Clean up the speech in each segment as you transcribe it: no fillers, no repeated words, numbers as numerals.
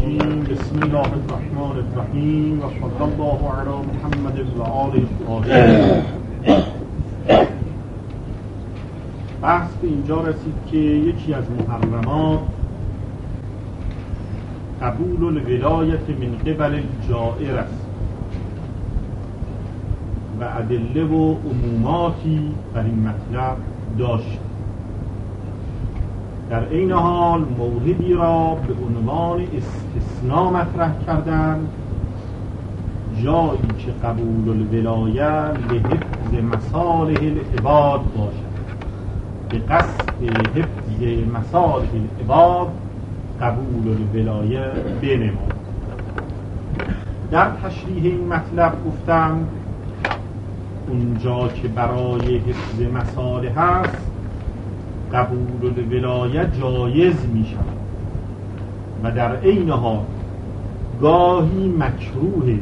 الرجیم. بسم الله الرحمن الرحیم و صلی الله علی محمد و آله الطاهرین. بحث به اینجا رسید که یکی از محرمات قبول الولایت من قبل الجائر است و ادله و عموماتی بر این مطلب داشت. در این حال موردی را به عنوان استثناء مطرح کردن، جایی که قبول الولایه لحفظ مصالح العباد باشد، به قصد حفظ مصالح العباد قبول الولایه بنماید. در تشریح این مطلب گفتم اونجا که برای حفظ مصالح است قبول الولایه جایز می شود و در عین حال گاهی مکروه،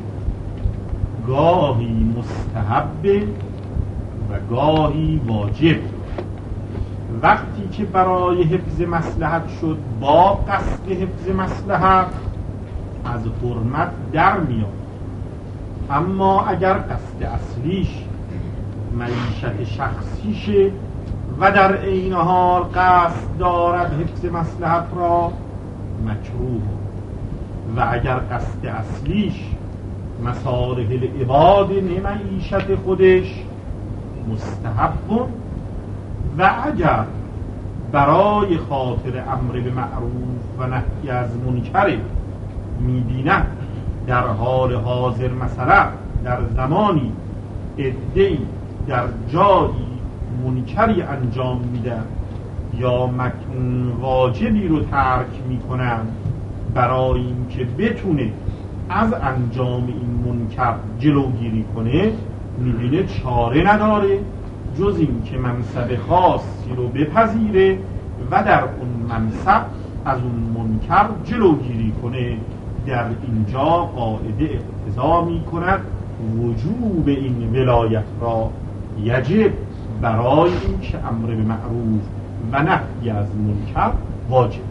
گاهی مستحب و گاهی واجب. وقتی که برای حفظ مصلحت شد با قصد حفظ مصلحت از حرمت در میاد، اما اگر قصد اصلیش معیشت شخصیشه و در عین حال قصد دارد حفظ مصلحت را، مکروه. و اگر قصد اصلیش مصالح العباد نه معیشت خودش، مستحب. و اگر برای خاطر امر به معروف و نهی از منکر می‌بیند در حال حاضر، مثلا در زمانی عده‌ای در جایی منکری انجام میدن یا واجبی رو ترک میکنن، برای اینکه بتونه از انجام این منکر جلوگیری کنه، میبینه چاره نداره جز این که منصب خاصی رو بپذیره و در اون منصب از اون منکر جلوگیری کنه. در اینجا قاعده اقتضا میکند وجوب این ولایت را یجب، برای این که امر به معروف و نهی از منکر واجب.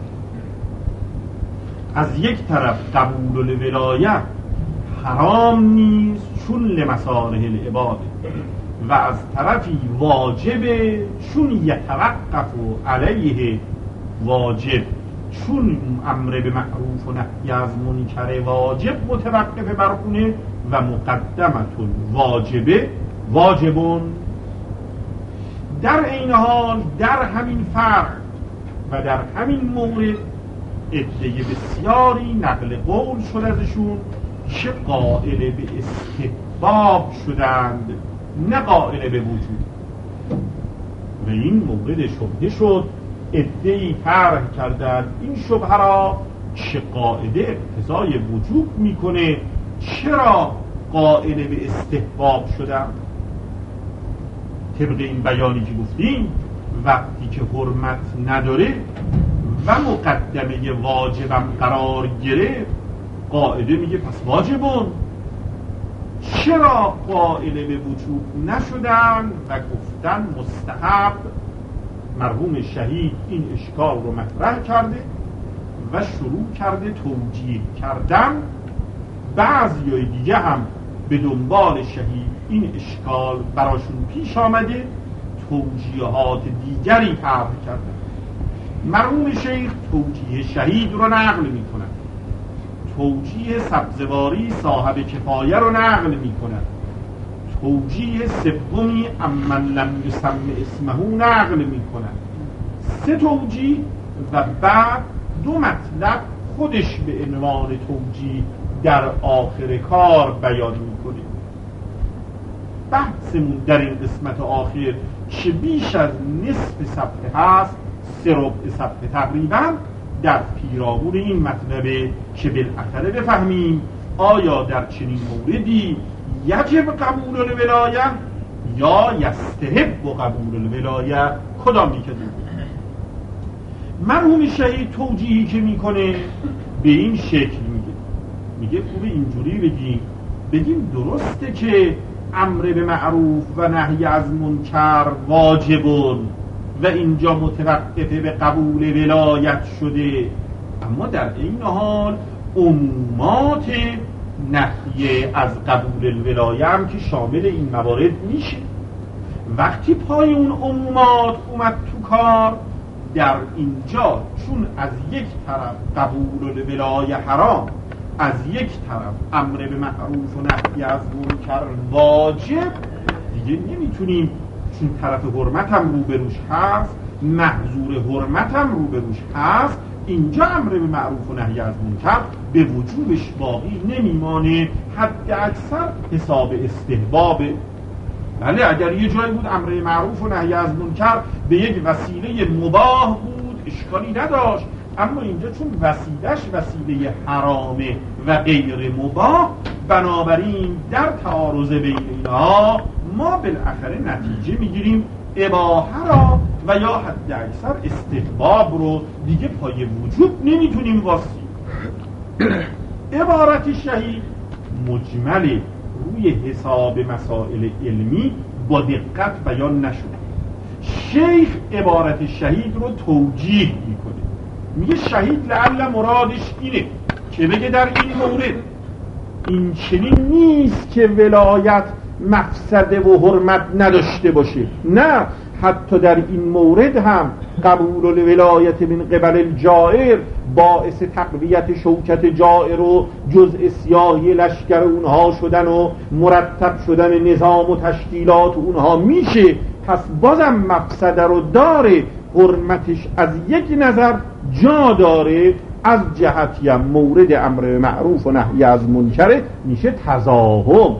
از یک طرف قبول الولایه حرام نیست چون لمصالح العباد، و از طرفی واجبه چون یتوقف علیه واجب، چون امر به معروف و نهی از منکر واجب متوقف بر اونه و مقدمة الواجبه واجبون. در این حال در همین فرق و در همین مورد عده بسیاری نقل قول شد ازشون که قائل به استحباب شدند نه قائل به وجوب، و این مورد شبهه شد. عده‌ای طرح کردند این شبهه را که قاعده اقتضای وجوب میکنه، چرا قائل به استحباب شدند؟ طبق این بیانی که گفتیم وقتی که حرمت نداره و مقدمه واجبم قرار گرفت، قاعده میگه پس واجبون. چرا قائل به وجوب نشدن و گفتن مستحب؟ مرحوم شهید این اشکال رو مطرح کرده و شروع کرده توجیه کردن. بعضی دیگه هم به دنبال شهید این اشکال براشون پیش آمده، توجیهات دیگری طرح کردن. مرحوم شیخ توجیه شهید رو نقل می کند، توجیه سبزواری صاحب کفایه رو نقل می کند، توجیه سومی امن لم یسم اسمه نقل می کند. 3 توجیه و بعد 2 مطلب خودش به عنوان توجیه در آخر کار بیان می کنه. بحثمون در این قسمت آخر که بیش از نصف صفحه هست، 3/4 صفحه تقریبا، در پیرامون این مطلبه که بالاخره بفهمیم آیا در چنین موردی یجب قبول الولایه یا یستحب قبول الولایه، کدامی که دید. مرحوم شهید توجیهی که میکنه به این شکل میگه خوبه اینجوری بگیم درسته که امر به معروف و نهی از منکر واجبون و اینجا متوقفه به قبول ولایت شده، اما در این حال عمومات نفی از قبول الولایه هم که شامل این موارد میشه. وقتی پای اون عمومات اومد تو کار، در اینجا چون از یک طرف قبول الولایه حرام، از یک طرف امر به معروف و نهی از منکر واجب، دیگه نمیتونیم، چون طرف حرمت هم روبروش هست، محظور حرمت هم روبروش هست، اینجا امر به معروف و نهی از منکر به وجوبش باقی نمیمانه، حد اکثر حساب استحبابه. بله اگر یه جایی بود امر به معروف و نهی از منکر به یک وسیله مباح بود اشکالی نداشت، اما اینجا چون وسیلش وسیله حرامه و غیر مباح، بنابراین در تعارض بین اینها ما بالاخره نتیجه میگیریم اباحه را و یا حد اکثر استحباب رو دیگه پای وجوب نمیتونیم واسیم. عبارت شهید مجمله، روی حساب مسائل علمی با دقت بیان نشده. شیخ عبارت شهید رو توجیه میکنه، میگه شهید لعل مرادش اینه که بگه در این مورد این چنین نیست که ولایت مفسده و حرمت نداشته باشه، نه، حتی در این مورد هم قبول الولایت من قبل الجائر باعث تقویت شوکت جائر و جزء سیاهی لشکر اونها شدن و مرتب شدن نظام و تشکیلات اونها میشه، پس بازم مفسده رو داره، حرمتش از یک نظر جا داره، از جهتی هم مورد امر معروف و نهی از منکر میشه تزاحم.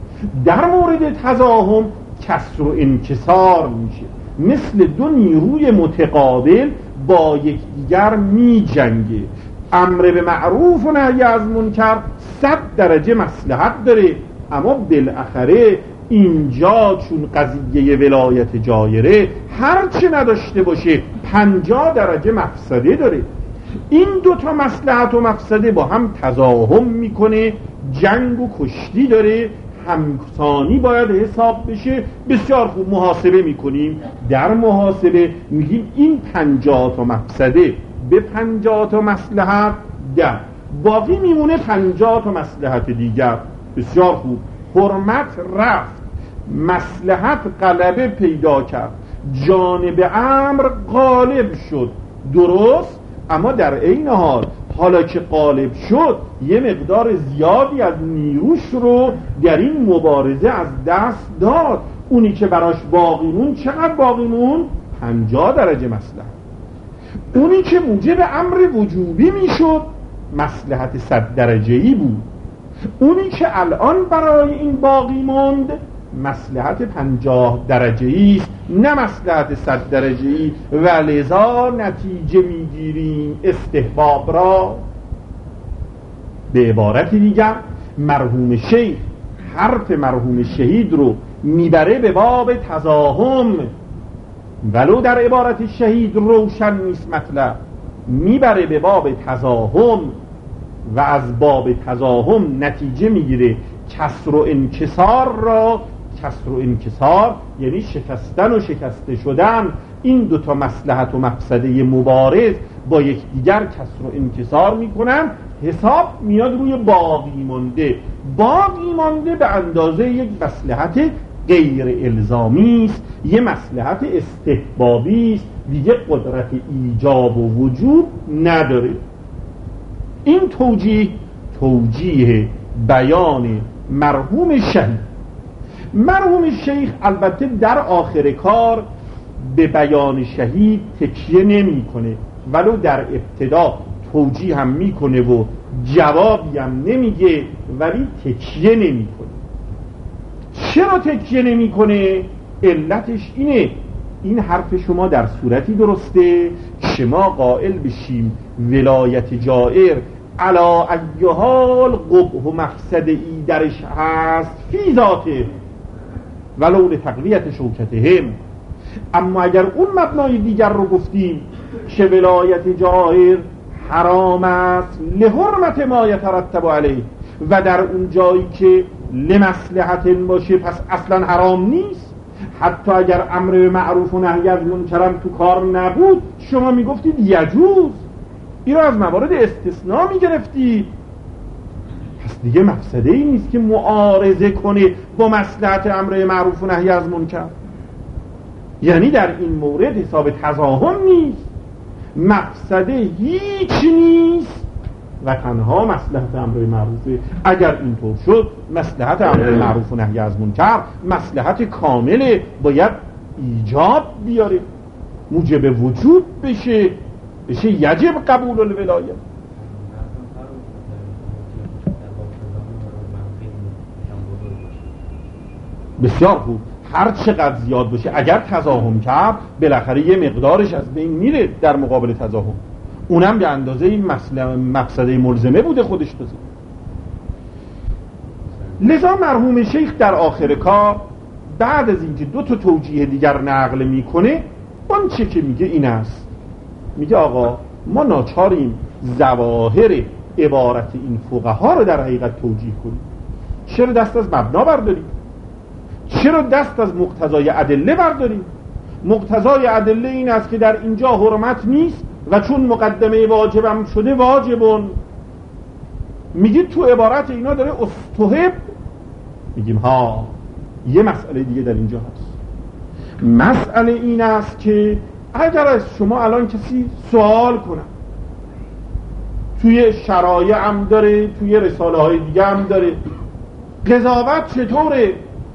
در مورد تزاحم کسر و انکسار میشه، مثل دو نیروی متقابل با یکدیگر می جنگه. امر به معروف و نهی از منکر 100 درجه مصلحت داره، اما بالاخره اینجا چون قضیه ولایت جایره هرچه نداشته باشه 50 درجه مفسده داره. این دوتا مصلحت و مفسده با هم تزاحم میکنه، جنگ و کشتی داره، همسانی باید حساب بشه. بسیار خوب محاسبه میکنیم، در محاسبه میگیم این 50 تا مفسده به 50 تا مصلحت ده، باقی میمونه 50 تا مصلحت دیگر. بسیار خوب، حرمت رفت، مصلحت غلبه پیدا کرد، جانب امر غالب شد، درست، اما در عین حال حالا که غالب شد یه مقدار زیادی از نیروش رو در این مبارزه از دست داد. اونی که براش باقی مون چقدر باقی مون؟ 50 درجه مصلحت. اونی که موجب امر وجوبی میشد مصلحت 100 درجه‌ای بود. اونی که الان برای این باقی موند مصلحت 50 درجه‌ای است، نه مصلحت 100 درجه‌ای، و لذا نتیجه میگیریم استحباب را. به عبارت دیگر مرحوم شیخ حرف مرحوم شهید رو میبره به باب تزاحم، ولو در عبارت شهید روشن نیست مطلب، میبره به باب تزاحم و از باب تزاحم نتیجه میگیره کسر و انکسار را. کسر و انکسار یعنی شکستن و شکسته شدن، این دوتا مصلحت و مفسده مبارز با یکدیگر کسر و انکسار میکنن، حساب میاد روی باقی مانده. باقی مانده به اندازه یک مصلحت غیر الزامی است، یه مصلحت استحبابی است، دیگه قدرت ایجاب و وجوب نداره. این توجیه بیان مرحوم شهید. مرحوم شیخ البته در آخر کار به بیان شهید تکیه نمی کنه، ولو در ابتدا توجیه هم میکنه و جوابی هم نمیگه، ولی تکیه نمی کنه. چرا تکیه نمی کنه؟ علتش اینه، این حرف شما در صورتی درسته شما قائل بشیم ولایت جائر علا ای حال قبح و مفسد ای درش هست فی ذاته ولو لتقویت شوکتهم. اما اگر اون مبنای دیگر رو گفتیم که ولایت جائر حرام است لحرمت ما یترتب علیه، و در اون جایی که لمصلحت باشه پس اصلا حرام نیست، حتی اگر امر به معروف و نهی از منکر تو کار نبود شما میگفتید یجوز، این رو از موارد استثناء میگرفتید. پس دیگه مفسده ای نیست که معارضه کنه با مصلحت امر معروف و نهی از منکر. یعنی در این مورد حساب تضاهم نیست، مفسده هیچ نیست و تنها مصلحت امر معروفه. اگر اینطور شد مصلحت امر معروف و نهی از منکر مصلحت کامله، باید ایجاب بیاره، موجب وجود بشه یجب قبول الولایه. بسیار خوب، هر چقدر زیاد باشه اگر تضاهم کرد بالاخره یه مقدارش از بین میره در مقابل تضاهم، اونم به اندازه این مفسده ملزمه بوده خودش تازه. لذا مرحوم شیخ در آخر کار بعد از اینکه دو تا توجیه دیگر نقل میکنه، اون چه که میگه این است، میگه آقا ما ناچاریم ظواهر عبارت این فقها رو در حقیقت توجیه کنیم. چرا دست از مبنا برداریم؟ چرا دست از مقتضای ادله برداریم؟ مقتضای ادله این است که در اینجا حرمت نیست و چون مقدمه واجبم شده واجبون. میگید تو عبارت اینا داره استحب، میگیم ها یه مسئله دیگه در اینجا هست. مسئله این است که اگر از شما الان کسی سوال کنه، توی شرایع هم داره، توی رساله های دیگه هم داره، قضاوت چطوره؟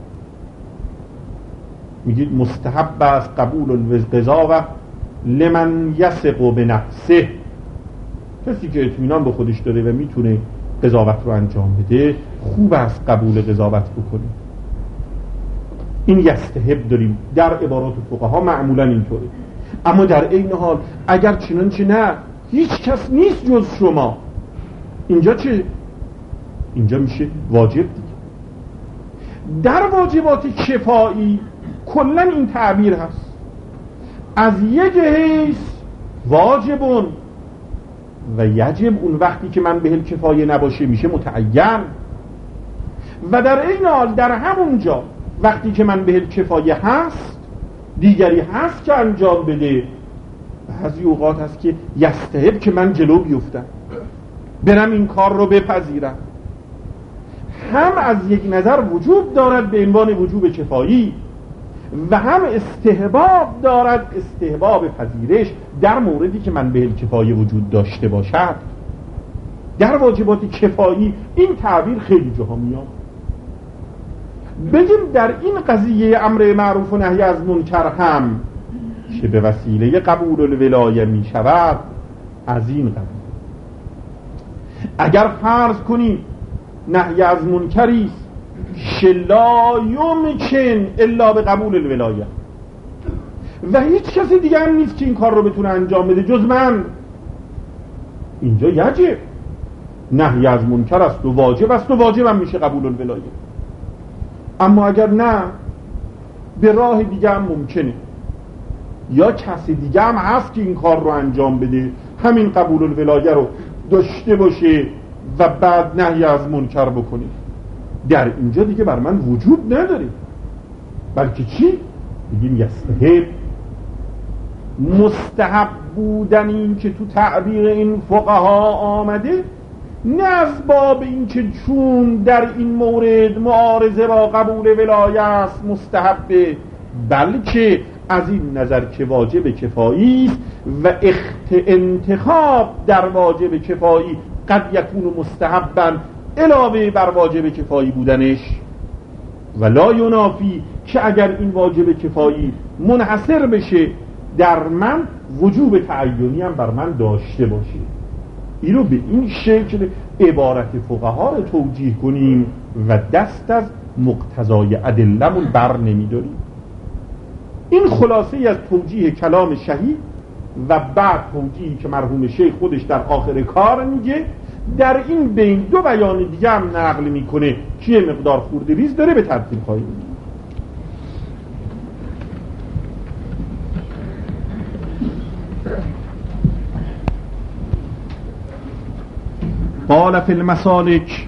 میگید مستحب است قبول القضاوت لمن یثق بنفسه. کسی که اطمینان به خودش داره و میتونه قضاوت رو انجام بده خوب است قبول قضاوت بکنه. این یستحب داریم در عبارات فقها معمولا اینطوره. اما در این حال اگر چنانچه نه هیچ کس نیست جز شما، اینجا چه؟ اینجا میشه واجب دیگه. در واجبات کفایی کلا این تعبیر هست، از یک حیث واجبون و یجب اون وقتی که من به کفایه نباشه میشه متعین، و در این حال در همون جا وقتی که من به کفایه هست دیگری هست که انجام بده. بعضی اوقات هست که یستحب که من جلو بیفتم برم این کار رو بپذیرم، هم از یک نظر وجوب دارد به عنوان وجوب کفایی و هم استحباب دارد، استحباب پذیرش در موردی که من به کفایه وجود داشته باشد. در واجبات کفایی این تعبیر خیلی جاها میاد. بگیم در این قضیه امر معروف و نهی از منکر هم که به وسیله قبول الولایه می شود، از این قضیه اگر فرض کنیم نهی از منکری لا یمکن الا به قبول الولایه و هیچ کسی دیگه هم نیست که این کار رو بتونه انجام بده جز من، اینجا یجب نهی از منکر است و واجب است و واجب هم میشه قبول الولایه. اما اگر نه به راه دیگه هم ممکنه، یا کسی دیگه هم هست که این کار رو انجام بده، همین قبول الولایه رو داشته باشه و بعد نهی از منکر بکنه، در اینجا دیگه بر من وجود نداره، بلکه چی؟ بگیم یستحب. مستحب بودن این که تو تعبیر این فقها آمده نه از باب این که چون در این مورد معارضه با قبول ولایه است مستحبه، بلکه از این نظر که واجب کفایی است و انتخاب در واجب کفایی قد یکون مستحبا علاوه بر واجب کفایی بودنش، و لا ینافی که اگر این واجب کفایی منحصر بشه در من وجوب تعینی هم بر من داشته باشه. اینو به این شکل عبارت فقها رو توجیه کنیم و دست از مقتضای ادله‌مون بر نمیداریم. این خلاصه از توجیه کلام شهید و بعد توجیهی که مرحوم شیخ خودش در آخر کار میگه. در این بین دو بیان دیگه هم نقل میکنه که یه مقدار خورده ریز داره، به ترتیب خواهیم دید. قال فی المسالک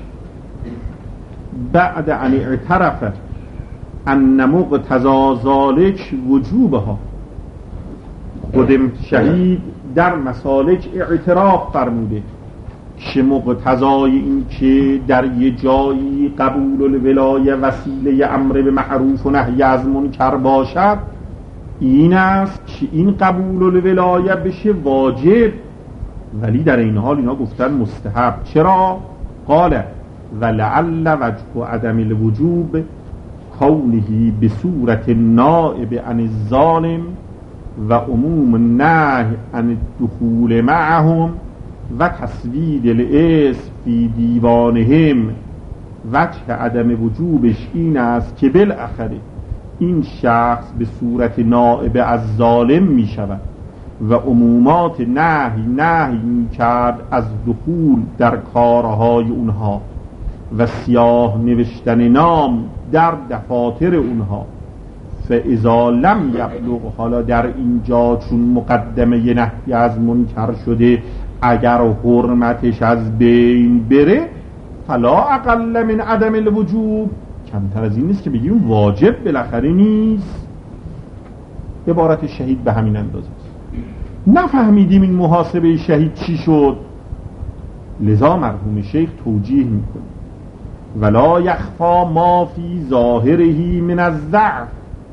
بعد ان اعترف ان مقتضا ذلک وجوبها. خود شهید در مسالک اعتراف فرموده چه مقتضای این که در یه جایی قبول الولایه وسیله امر به معروف و نهی از منکر باشد این است که این قبول الولایه بشه واجب، ولی در این حال اینا گفتن مستحب. چرا؟ قال ولعل وجه عدم الوجوب کونه بصورت نائب عن الظالم و عموم النهی عن الدخول معهم و تسوید الاسم فی دیوانهم. وجه عدم وجوبش این است که بالاخره این شخص به صورت نائب از ظالم می شود و عمومات نهی می کرد از دخول در کارهای اونها و سیاه نوشتن نام در دفاتر اونها. فاذا لم یبلغ، حالا در اینجا چون مقدمه نهی از منکر شده اگر حرمتش از بین بره فلا اقل من عدم الوجوب، کمتر از این نیست که بگیم واجب بالاخره نیست. عبارت شهید به همین اندازه است. نفهمیدیم این محاسبه شهید چی شد، لذا مرحوم شیخ توجیه میکنه ولا یخفا ما فی ظاهره من الضعف.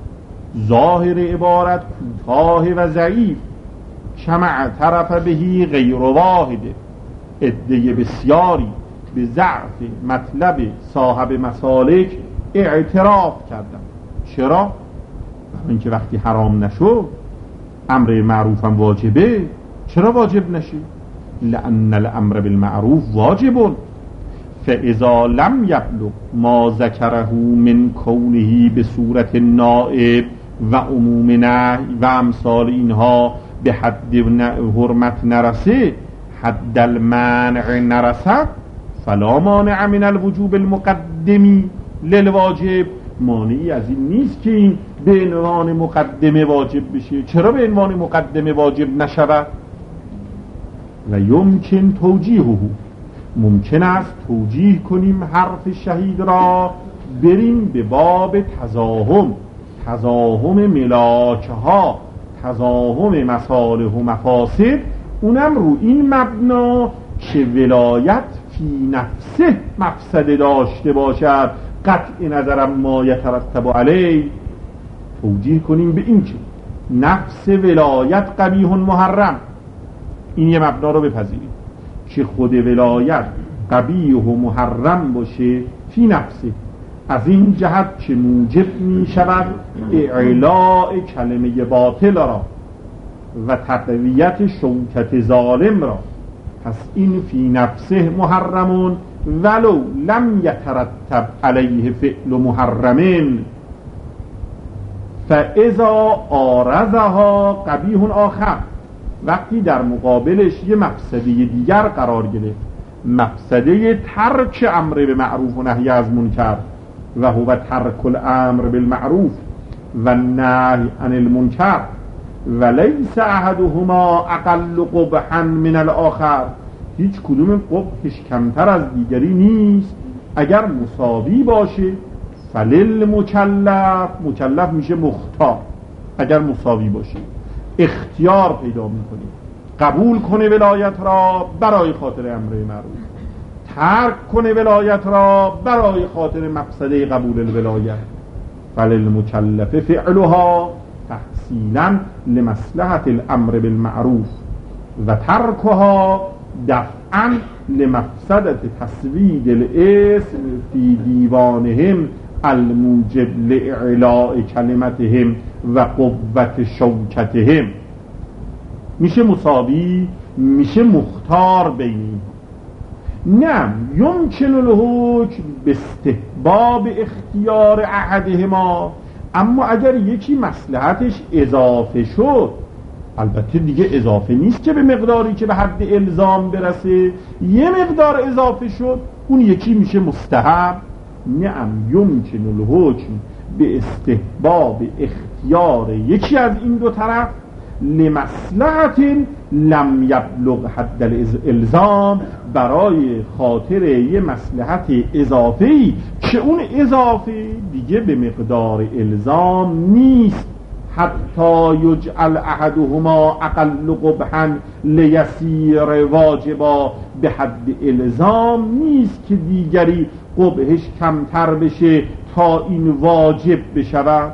ظاهر عبارت کوتاه و ضعیف، کما اعترف بهی غیر واحد، عده بسیاری به ضعف مطلب صاحب مسالک اعتراف کردن. چرا؟ برای اینکه وقتی حرام نشد امر معروف هم واجبه. چرا واجب نشه؟ لأن الامر بالمعروف واجب، فاذا لم یبلغ ما ذکره من کونه به صورت نائب و عموم نهی و امثال اینها به حد حرمت نرسه، حد المنع نرسد، فلا مانع من الوجوب المقدمی للواجب. مانعی از این نیست که این به عنوان مقدمه واجب بشه. چرا به عنوان مقدمه واجب نشود؟ و یمکن توجیهه، ممکن است توجیه کنیم حرف شهید را، بریم به باب تزاحم ملاکه ها، تزاحم مصالح و مفاسد، اونم رو این مبنا که ولایت فی نفسه مفسده داشته باشد، قطع نظرم ما یترتب علیه. توجیه کنیم به این که نفس ولایت قبیح محرم، این یه مبنا رو بپذیریم که خود ولایت قبیح و محرم باشه فی نفسه، از این جهت که موجب می شود اعلاء کلمه باطل را و تقویت شوکت ظالم را. پس این فی نفسه محرمون ولو لم یترتب علیه فعل محرمین، فاذا آرزها قبیح آخر، وقتی در مقابلش یه مفسده دیگر قرار گرفت، مفسده ترک امر به معروف و نهی از منکر و هو ترک الامر بالمعروف و نهی عن المنکر و لیس احدهما اقل قبحا من الاخر، هیچ کدوم قبحش کمتر از دیگری نیست. اگر مساوی باشه مکلف میشه مختار. اگر مساوی باشه اختیار پیدا میکنه، قبول کنه ولایت را برای خاطر امر معروف، ترک کنه ولایت را برای خاطر مقصده قبول الولایت. فللمکلف فعلها تحصیلا لمصلحت الامر بالمعروف و ترکها دفعا لمفسدت تسوید الاسم فی دیوانهم الموجب لاعلاء کلمتهم و قوت شوکتهم. میشه مساوی، میشه مختار بین. نه یمکن الحکم به استحباب اختیار احدهما، اما اگر یکی مصلحتش اضافه شد، البته دیگه اضافه نیست که به مقداری که به حد الزام برسه، یه مقدار اضافه شد، اون یکی میشه مستحب. نعم یمکن الحکم به استحباب اختیار یکی از این دو طرف لمصلحت لم یبلغ حد الالزام، برای خاطر یه مصلحت اضافه‌ای که اون اضافه دیگه به مقدار الزام نیست. حتی یجعل احدهما اقل قبحا لیسیر واجبا به حد الزام، نیست که دیگری قبحش کمتر بشه تا این واجب بشود.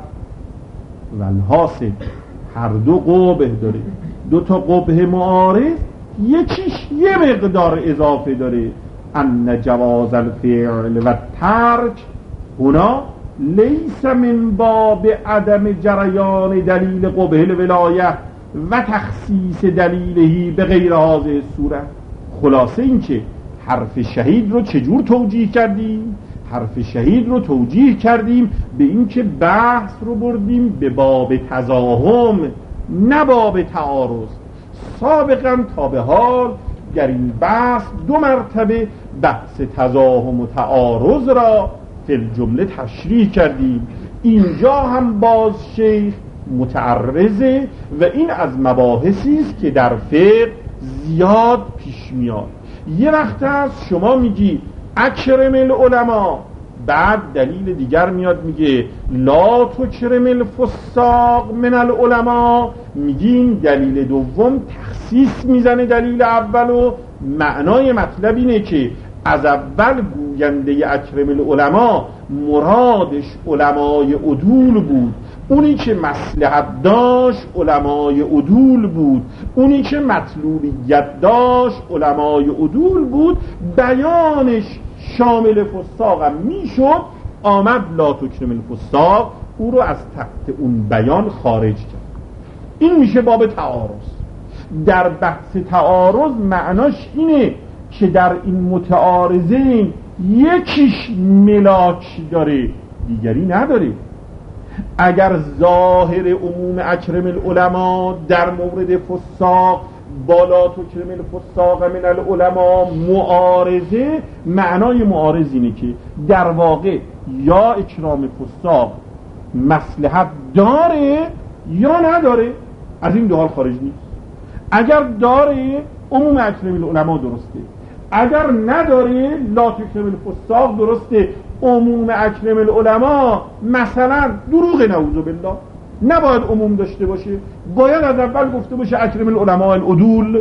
والحاصل هر دو قبح داره، دو تا قبح معارض، یکیش یه مقدار اضافه داره. ان جواز الفعل و ترک هنا لیس من باب عدم جریان دلیل قبح الولایه و تخصیص دلیلهی به غیر هذه صورت. خلاصه این که حرف شهید رو چجور توجیه کردیم؟ حرف شهید رو توجیه کردیم به این که بحث رو بردیم به باب تزاحم نه باب تعارض. سابقا تا به حال در این بحث دو مرتبه بحث تزاحم و تعارض را فی الجمله تشریح کردیم. اینجا هم باز شیخ متعرضه و این از مباحثی است که در فقه زیاد پیش میاد. یه وقت هست شما میگی اکرم العلماء، بعد دلیل دیگر میاد میگه لا تکرم الفساق من العلماء، میگین دلیل دوم تخصیص میزنه دلیل اول و معنای مطلب اینه که از اول گوینده اکرم العلماء مرادش علمای عدول بود، اونی که مصلحت داشت علمای عدول بود، اونی که مطلوبیت داشت علمای عدول بود، بیانش شامل فساق هم میشد، آمد لا تکرم الفساق او رو از تحت اون بیان خارج کرد. این میشه باب تعارض. در بحث تعارض معناش اینه که در این متعارضین یکیش ملاک داره دیگری نداره. اگر ظاهر عموم اکرم العلماء در مورد فساق بالا تکرم الفساق من العلماء معارضه، معنای معارض اینه که در واقع یا اکرام فساق مصلحت داره یا نداره، از این دو حال خارج نیست. اگر داره عموم اکرم العلماء درسته، اگر نداره لا تکرم الفساق درسته. عموم اکرم العلماء مثلا دروغ نعوذ بالله نباید عموم داشته باشه، باید از اول گفته باشه اکرم العلماء العدول.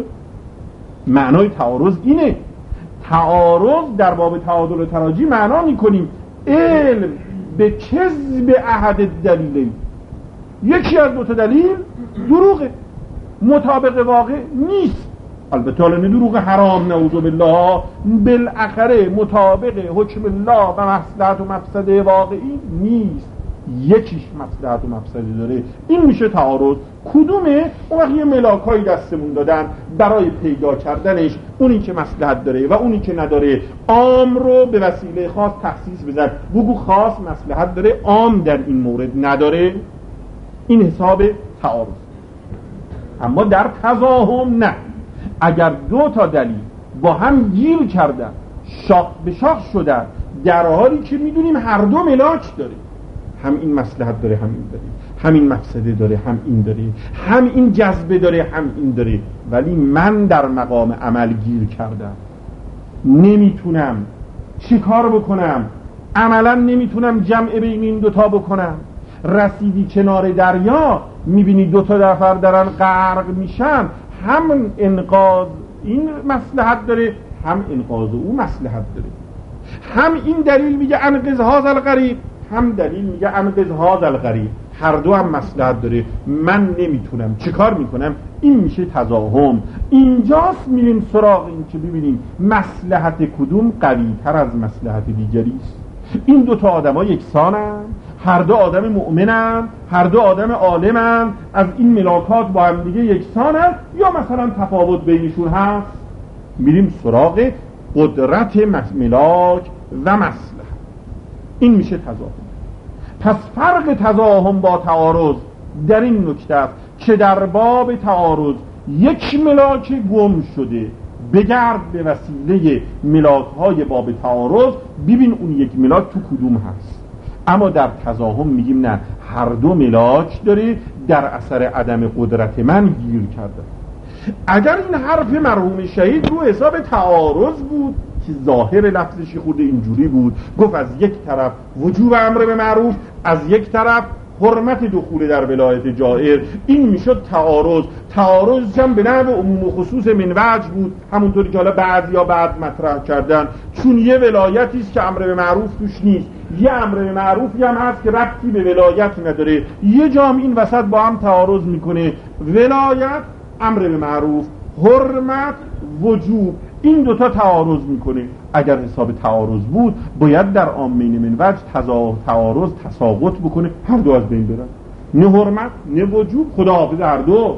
معنای تعارض اینه. تعارض در باب تعادل و تراجی معنا میکنیم علم به کذب احد دلیلین، یکی از دو تا دلیل دروغه، مطابق واقع نیست. البته حالا دروغ حرام نعوذ بالله، بالاخره مطابق حکم الله و مصلحت و مفسده واقعی نیست، یکیش مصلحت و مفسده داره. این میشه تعارض. کدومه؟ اون وقت یه ملاکایی دستمون دادن برای پیدا کردنش، اونی که مصلحت داره و اونی که نداره. عام رو به وسیله خاص تخصیص بزن، بگو خاص مصلحت داره، عام در این مورد نداره. این حساب تعارض. اما در تزاحم نه. اگر دو تا دلیل با هم گیر کردن، شاخ به شاخ شدن، در حالی که میدونیم هر دو ملاک داره، هم این مصلحت داره هم این داره، هم این مفسده داره هم این داره، هم این جذبه داره هم این داره، ولی من در مقام عمل گیر کردم، نمیتونم چی کار بکنم، عملا نمیتونم جمع بین این دوتا بکنم. رسیدی کنار دریا، میبینی دوتا نفر دارن غرق میشن، هم انقاذ این مصلحت داره هم انقاذ او مصلحت داره. هم این دلیل میگه انقذ هذا الغریق، هم دلیل میگه انقذ هذا الغریق، هر دو هم مصلحت داره. من نمیتونم چه کار میکنم؟ این میشه تزاحم. اینجاست میریم سراغ این که ببینیم مصلحت کدوم قوی تر از مصلحت دیگری است. این دوتا آدم ها یکسانن، هر دو آدم مؤمنن، هر دو آدم عالمن، از این ملاکات با هم دیگه یکسانن یا مثلا تفاوت بینشون هست؟ میریم سراغ قدرت ملاک و مصلحت. این میشه تزاحم. پس فرق تزاحم با تعارض در این نکته است که در باب تعارض یک ملاک گم شده، بگرد به وسیله ملاک‌های باب تعارض ببین اون یک ملاک تو کدوم هست. اما در تزاحم میگیم نه، هر دو ملاک داره، در اثر عدم قدرت من گیر کرده. اگر این حرف مرحوم شهید رو حساب تعارض بود که ظاهر لفظش خود اینجوری بود، گفت از یک طرف وجوب امر به معروف، از یک طرف حرمت دخول در ولایت جائر، این میشد تعارض هم به نحو عموم و خصوص من وجه بود، همونطوری که حالا بعد مطرح کردن، چون یه ولایتی است که امر به معروف توش نیست، یه امر به معروفی هم هست که ربطی به ولایت نداره، یه جام این وسط با هم تعارض میکنه، ولایت، امر به معروف، حرمت، وجوب، این دوتا تعارض میکنه. اگر حساب تعارض بود باید در عامین من وجه تعارض تساقط بکنه، هر دو از بین برن، نه حرمت نه وجوب، خدا حافظ هر دو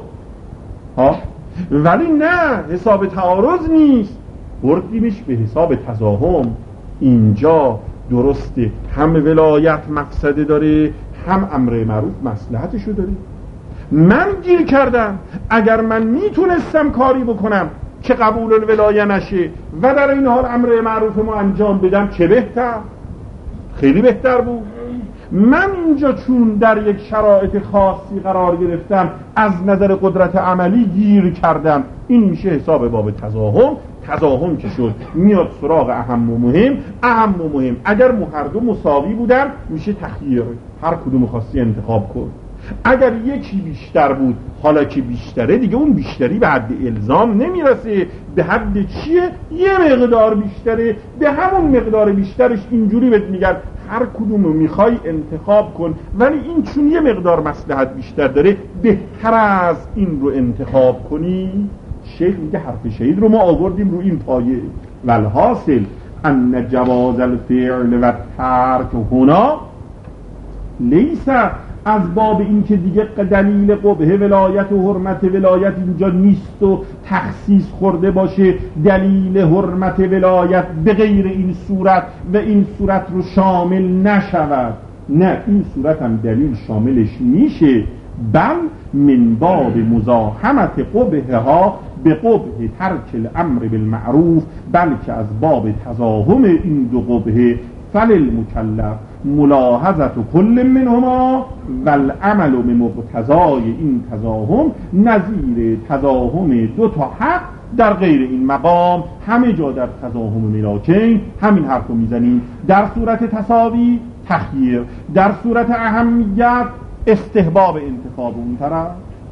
ولی نه، حساب تعارض نیست، بردیمش به حساب تزاحم. اینجا درسته هم ولایت مفسده داره، هم امر معروف مصلحتشو داره. من گیر کردم، اگر من میتونستم کاری بکنم که قبول الولایه نشه و در این حال امر معروف ما انجام بدم، چه بهتر، خیلی بهتر بود. من اینجا چون در یک شرایط خاصی قرار گرفتم، از نظر قدرت عملی گیر کردم، این میشه حساب باب تزاحم که شد میاد سراغ اهم و مهم. اگر هر دو مساوی بودن میشه تخییر، هر کدوم خواستی انتخاب کن. اگر یکی بیشتر بود، حالا که بیشتره دیگه اون بیشتری به حد الزام نمیرسه، به حد چیه؟ یه مقدار بیشتره، به همون مقدار بیشترش اینجوری بهت میگن هر کدومو میخوای انتخاب کن، ولی این چون یه مقدار مصلحت بیشتر داره بهتر از این رو انتخاب کنی. شیخ میگه حرف شهید رو ما آوردیم رو این پایه، والحاصل ان جواز الفعل و ترک هنا لیس از باب این که دیگه دلیل قبح ولایت و حرمت ولایت اینجا نیست و تخصیص خورده باشه دلیل حرمت ولایت به غیر این صورت و این صورت رو شامل نشود، نه، این صورت هم دلیل شاملش میشه، بل من باب مزاحمت قبحها به قبح ترک الامر بالمعروف، بلکه از باب تزاحم این دو قبح فللمکلف ملاحظت کل منهما والعمل بمقتضای این تزاحم نظیر تزاحم دو تا حق در غیر این مقام. همه جا در تزاحم ملاکین همین حرف رو میزنیم، در صورت تساوی تخییر، در صورت اهمیت استحباب انتخاب اون طرف.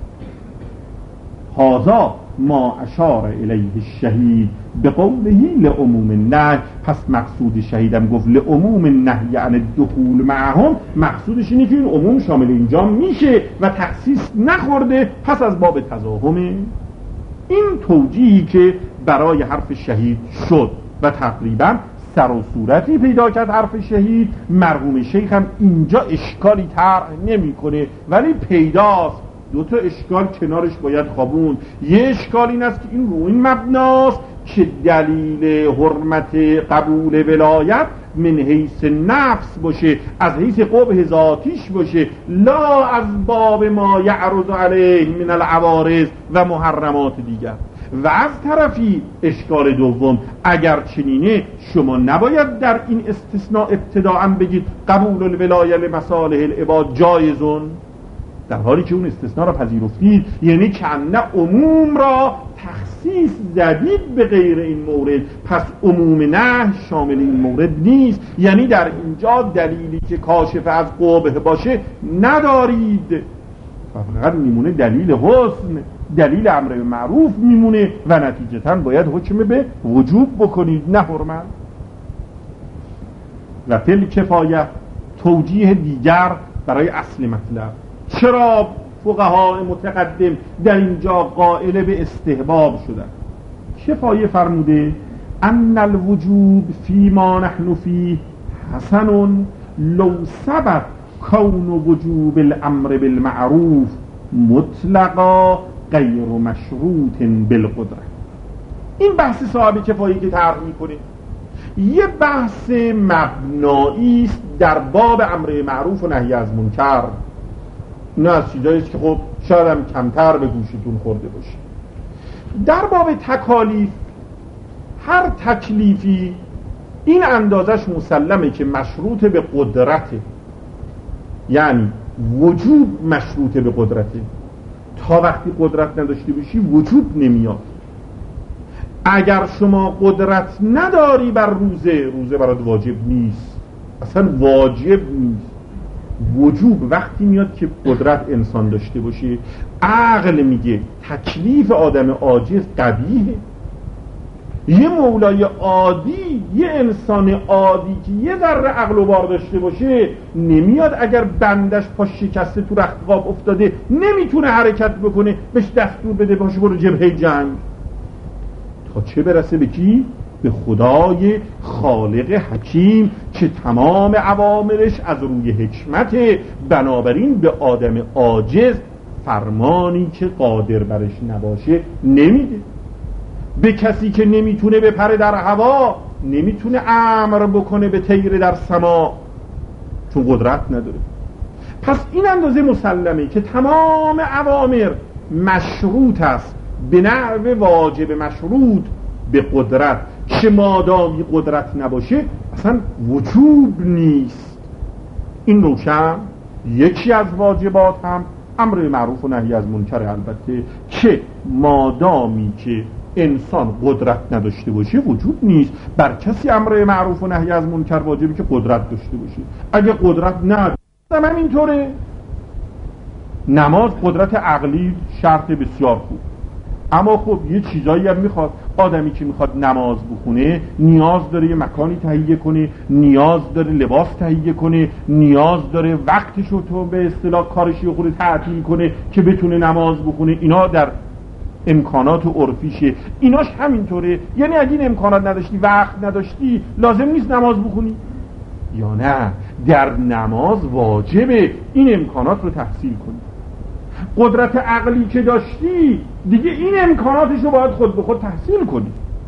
هذا ما اشار الیه الشهید به قوله لعموم النهی، پس مقصود شهیدم گفت لعموم النهی یعنی دخول معهم، مقصودش اینه که این عموم شامل اینجا میشه و تخصیص نخورده، پس از باب تزاحمه. این توجیهی که برای حرف شهید شد و تقریبا سر و صورتی پیدا کرد حرف شهید، مرحوم شیخ هم اینجا اشکالی طرح نمیکنه، ولی پیداست دو تا اشکال کنارش باید خوابون. یه اشکال این است که این رو این مبناست که دلیل حرمت قبول ولایت من حیث نفس باشه، از حیث قبح ذاتیش باشه، لا از باب ما یعرض علیه من العوارض و محرمات دیگر. و از طرفی اشکال دوم، اگر چنینه شما نباید در این استثناء ابتداءً بگید قبول الولایه لمصالح العباد جایزون، در حالی که اون استثناء را پذیرفتید، یعنی کنه عموم را تخصیص زدید به غیر این مورد، پس عموم نه شامل این مورد نیست، یعنی در اینجا دلیلی که کاشف از قبح باشه ندارید، فقط میمونه دلیل حسن، دلیل امر به معروف میمونه و نتیجتاً باید حکم به وجوب بکنید نه حرمت. و فل کفایه توجیه دیگر برای اصل مطلب. چرا فقهای متقدم در اینجا قائل به استحباب شدن؟ کفایه فرموده ان الوجوب فيما نحن فيه حسن لو ثبت کون وجوب الامر بالمعروف مطلقا غیر مشروط بالقدره. این بحث صاحب کفایه که طرح میکنه یه بحث مبنایی است در باب امر معروف و نهی از منکر. نه از چیزایی است که خب شاید هم کمتر به گوشتون خورده باشه. در باب تکالیف، هر تکلیفی این اندازش مسلمه که مشروط به قدرته، یعنی وجوب مشروط به قدرته. تا وقتی قدرت نداشته باشی وجوب نمیاد. اگر شما قدرت نداری بر روزه برات واجب نیست، اصلا واجب نیست. وجوب وقتی میاد که قدرت انسان داشته باشه، عقل میگه تکلیف آدم عاجز قبیحه. یه مولای عادی، یه انسان عادی که یه ذره عقل و بار داشته باشه، نمیاد اگر بندش پا شکسته تو رختقاب افتاده نمیتونه حرکت بکنه بهش دستور بده باشه برو جبهه جنگ. تا چه برسه به کی؟ به خدای خالق حکیم که تمام اوامرش از روی حکمت، بنابراین به آدم عاجز فرمانی که قادر برش نباشه نمیده. به کسی که نمیتونه بپره در هوا نمیتونه امر بکنه به طیر در سما، چون قدرت نداره. پس این اندازه مسلمه که تمام اوامر مشروط است به نحو واجب مشروط به قدرت، که مادامی قدرت نباشه اصلا وجوب نیست. این روشن. یکی از واجبات هم امر معروف و نهی از منکر، البته که مادامی که انسان قدرت نداشته باشه وجوب نیست. بر کسی امر معروف و نهی از منکر واجبه که قدرت داشته باشه. اگه قدرت نداره هم اینطوره. نماز قدرت عقلی شرط بسیار خوب، اما خب یه چیزایی هم میخواد. آدمی که میخواد نماز بخونه نیاز داره یه مکانی تهیه کنه، نیاز داره لباس تهیه کنه، نیاز داره وقتشو تو به اصطلاح کارشی خود تعطیل کنه که بتونه نماز بخونه. اینا در امکانات عرفیشه. ایناش همینطوره. یعنی اگه این امکانات نداشتی، وقت نداشتی، لازم نیست نماز بخونی، یا نه در نماز واجبه این امکانات رو تحصیل کنی. قدرت عقلی که داشتی دیگه این امکاناتش رو باید خود به خود تحصیل کنی،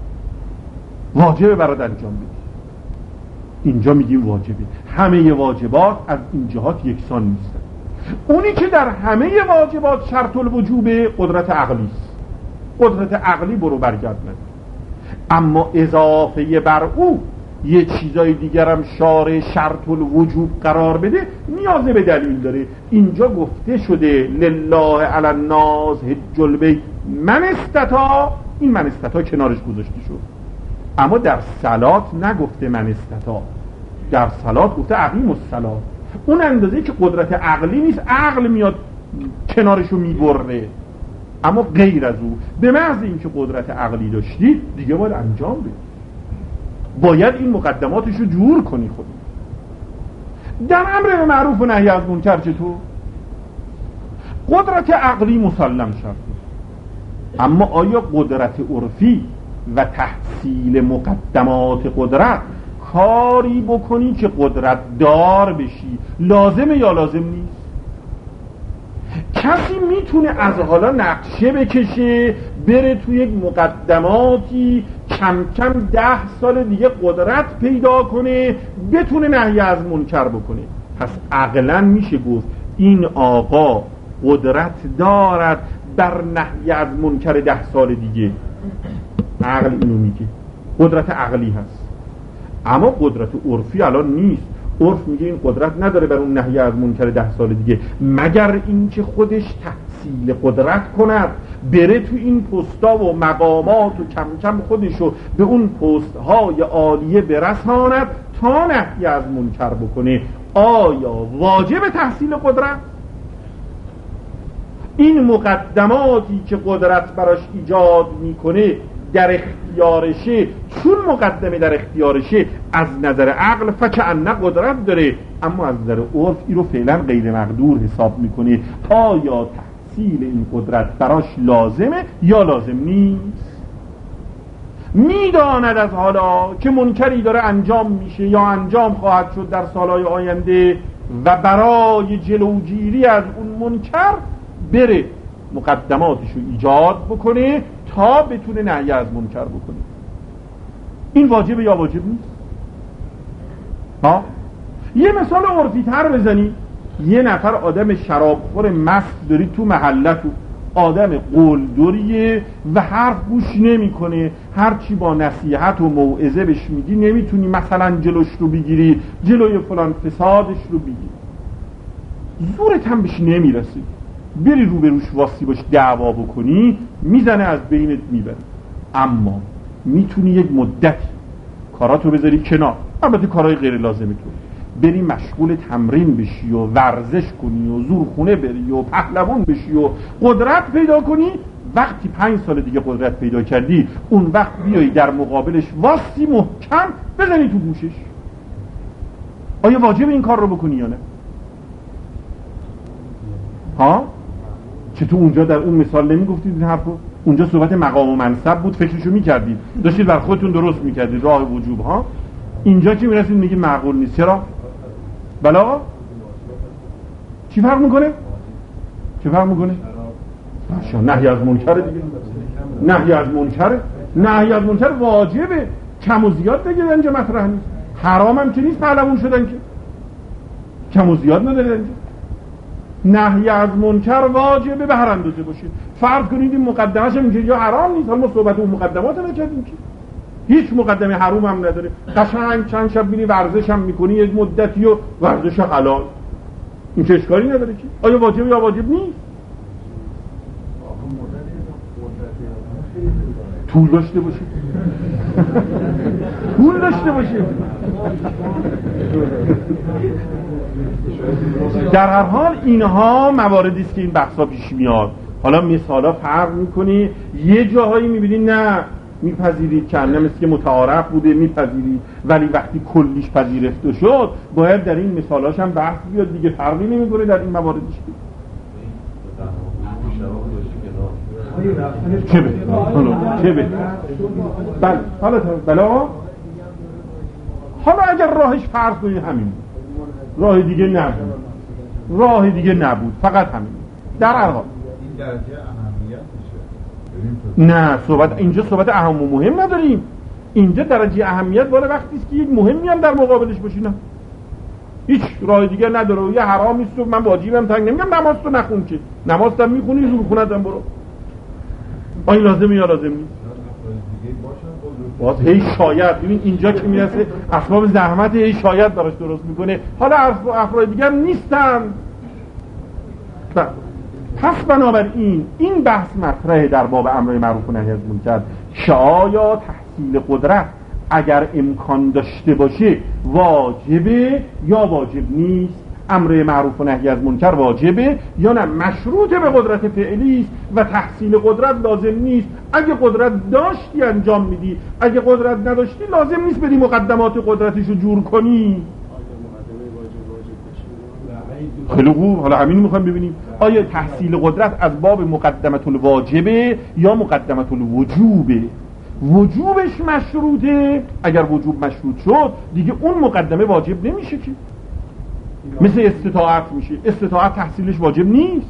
واجبه برات انجام بدی. اینجا میگیم واجبه. همه واجبات از این جهات یکسان نیستن. اونی که در همه واجبات شرط الوجوبه قدرت عقلی است. قدرت عقلی برو برگرد نداره. اما اضافه بر او یه چیزای دیگر هم شارع شرط الوجوب قرار بده نیاز به دلیل داره. اینجا گفته شده لله علی الناس حج البیت من استطاع. این من استطاع کنارش گذاشته شد، اما در صلات نگفته من استطاع. در صلات گفته اقیم الصلاه. اون اندازه که قدرت عقلی نیست، عقل میاد کنارشو میبره. اما غیر از او به محض اینکه قدرت عقلی داشتی دیگه باید انجام بدی، باید این مقدماتشو جور کنی. خودی در امر معروف و نهی از منکر چطور؟ قدرت عقلی مسلم شرطه، اما آیا قدرت عرفی و تحصیل مقدمات قدرت کاری بکنی که قدرت دار بشی لازمه یا لازم نیست؟ کسی میتونه از حالا نقشه بکشه بره توی یک مقدماتی کم کم 10 سال دیگه قدرت پیدا کنه بتونه نهی از منکر بکنه. پس عقلا میشه گفت این آقا قدرت دارد بر نهی از منکر 10 سال دیگه. عقل اینو میگه، قدرت عقلی هست. اما قدرت عرفی الان نیست. عرف میگه این قدرت نداره بر اون نهی از منکر 10 سال دیگه، مگر اینکه خودش تحصیل قدرت کند، بره تو این پستا و مقامات و کم کم خودشو به اون پستهای عالیه برساند تا نهی از منکر بکنه. آیا واجب تحصیل قدرت؟ این مقدماتی که قدرت براش ایجاد میکنه در اختیارشه، چون مقدمه در اختیارشه از نظر عقل فکأنه قدرت داره، اما از نظر عرف این رو فعلا غیر مقدور حساب میکنه. آیا تحصیل این قدرت براش لازمه یا لازم نیست؟ میداند از حالا که منکری داره انجام میشه یا انجام خواهد شد در سالهای آینده و برای جلوگیری از اون منکر بره مقدماتشو ایجاد بکنه تا بتونه نهی از منکر بکنه. این واجبه یا واجب نیست؟ یه مثال عرفی تر بزنی. یه نفر آدم شرابخور مست داری تو محلتو، آدم قلدریه و حرف گوش نمی کنه، هرچی با نصیحت و موعظه بهش میگی نمیتونی مثلا جلوش رو بگیری، جلوی فلان فسادش رو بگیری، زورت هم بهش نمیرسی، بری رو به روش واسی باش دعوا بکنی میزنه از بینت میبره. اما میتونی یک مدتی کاراتو بذاری کنار، البته کارهای غیر لازمه تو، بری مشغول تمرین بشی و ورزش کنی و زورخونه بری و پهلوان بشی و قدرت پیدا کنی، وقتی 5 سال دیگه قدرت پیدا کردی اون وقت بیایی در مقابلش واسطی محکم بزنی تو گوشش. آیا واجب این کار رو بکنی یا نه؟ ها؟ چطور اونجا در اون مثال نمیگفتید این حرفو؟ اونجا صحبت مقام و منصب بود، فکرشو میکردید، داشتید بر خودتون درست میکردید راه وجوب. ها؟ اینجا که میرسید میگید معقول نیست. چرا؟ بلا چی فرق میکنه؟ چی فرق میکنه؟ نهی از منکر دیگه. نهی از منکر واجبه، کم و زیاد دیگه اینجا مطرح نیست. حرام هم که نیست پهلوان شدن که، کم و زیاد نداره اینجا. نهی از منکر واجبه به هر اندازه باشه. فرض کنید این مقدمه‌اش میگه یا حرام نیست، ما صحبت اون مقدمات نکردیم که هیچ مقدمه حرام هم نداره. قشنگ چند شب میری ورزش هم میکنی یک مدتی و ورزش حلال، این چه اشکالی نداره که. آیا واجب یا واجب نیست؟ طول داشته باشه طول داشته باشه. در هر حال اینها مواردی است که این بحثا پیش میاد. حالا مثالا فرق میکنی، یه جاهایی میبینی نه میپذیرید که مثل که متعارف بوده میپذیرید، ولی وقتی کلیش پذیرفته شد باید در این مثالاش هم بحث بیاد دیگه. فرقی نمیکنه در این مواردش چه به بله. حالا اگر راهش فرض کنید همین راه دیگه نبود، فقط همین. در هر حال این درجه اهمیت میشه. نه، اینجا صحبت اهم و مهم نداریم. اینجا درجه اهمیت بالا وقتی است که یک مهمی هم در مقابلش باشی. نه، هیچ راه دیگه نداره. یه حرام است و من واجبم تنگ نمیگم نماز تو نخون که، نماز هم میخونی زور خونتم برو. آیا لازمه یا لازم نیست؟ باز هی شاید. ببین اینجا که میرسه اسباب زحمت هی شاید براش درست میکنه. حالا افراد دیگر نیستن. پس بنابراین این بحث مطرحه در باب امر معروف و نهی از منکر که آیا تحصیل قدرت اگر امکان داشته باشه واجبه یا واجب نیست. امر معروف و نهی از منکر واجبه یا نه مشروط به قدرت فعلی است و تحصیل قدرت لازم نیست. اگه قدرت داشتی انجام میدی، اگه قدرت نداشتی لازم نیست بری مقدمات قدرتشو جور کنی. خیلی خوب، حالا همین میخوایم ببینیم آیا تحصیل قدرت از باب مقدمت الواجبه یا مقدمت الوجوبه. وجوبش مشروطه، اگر وجوب مشروط شد دیگه اون مقدمه واجب نمیشه که، مثل استطاعت میشه. استطاعت تحصیلش واجب نیست.